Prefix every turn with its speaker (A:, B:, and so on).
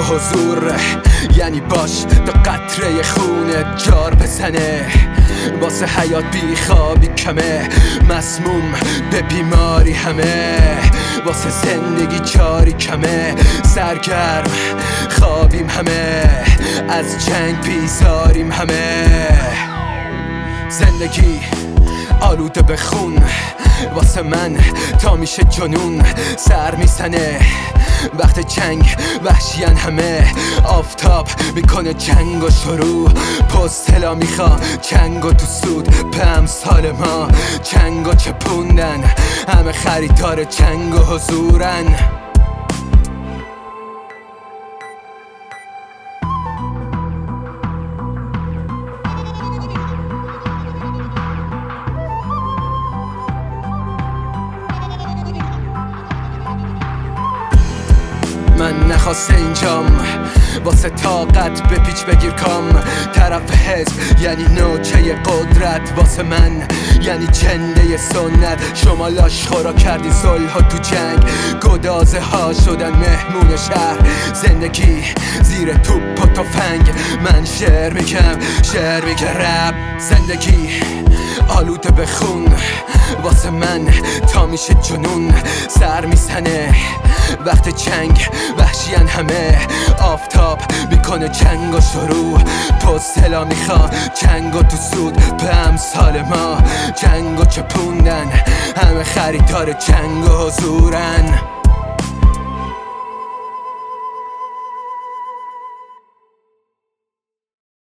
A: و حضور یعنی باش تا قطره خونت جار بزنه. واسه حیات بیخوابی کمه، مسموم به بیماری همه. واسه زندگی جاری کمه، سرگرم خوابیم همه. از جنگ بیزاریم همه. زندگی آلوده به خون واسه من تا میشه جنون سر میزنه. وقت جنگ وحشیان همه، آفتاب میکنه جنگ و شروع. پستلا میخوا جنگ و تو سود به امثال ما. جنگ و چپوندن همه خریدار جنگ و حضورن. من نخواسته اینجام واسه طاقت به پیچ بگیر کام. طرف حزب یعنی نوچه قدرت، واسه من یعنی چنده سنت. شما لاشخورا کردی صلح تو جنگ، گدازه ها شدن مهمون شهر. زندگی زیر توپ و تفنگ، من شعر میگم شعر میگه رپ. زندگی آلوده به خون واسه من تا میشه جنون سر میزنه. وقت جنگ وحشیان همه، آفتاب میکنه جنگ و شروع. پستلا میخوا جنگ و تو سود به امثال ما. جنگ و چپوندن همه خریدار جنگ و حضورن.